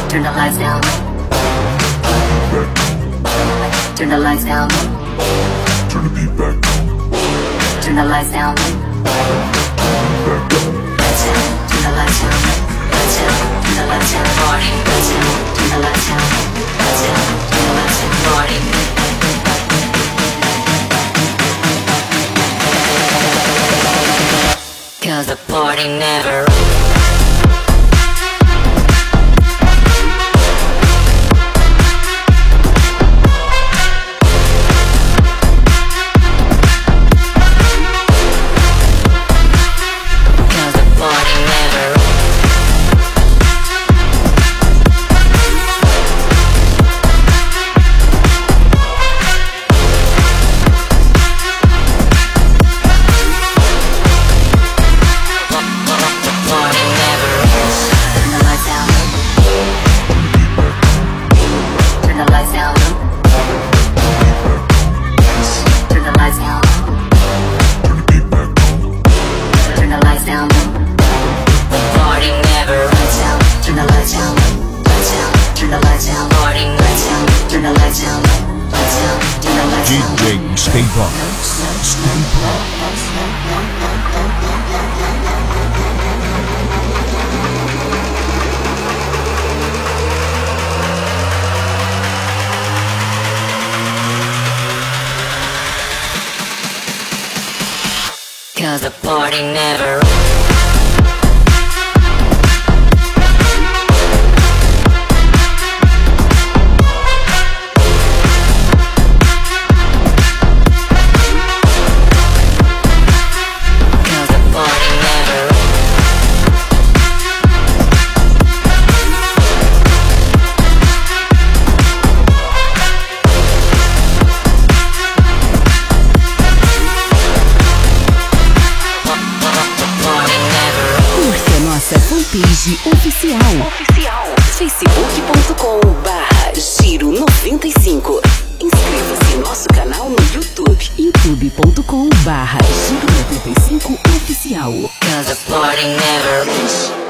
Turn the lights down. Turn the lights down. Turn the beat back down. Turn the lights down. Lights down. Turn the lights down. Lights down. Turn the lights down. Party. Lights down. Turn the lights down. Lights down. Turn the lights down. Party. Cause the party never. DJ Staybox. Cause the party never. Fanpage oficial. Facebook.com/Giro95. Inscreva-se em nosso canal no YouTube. youtube.com/Giro95 oficial. Cause the party never.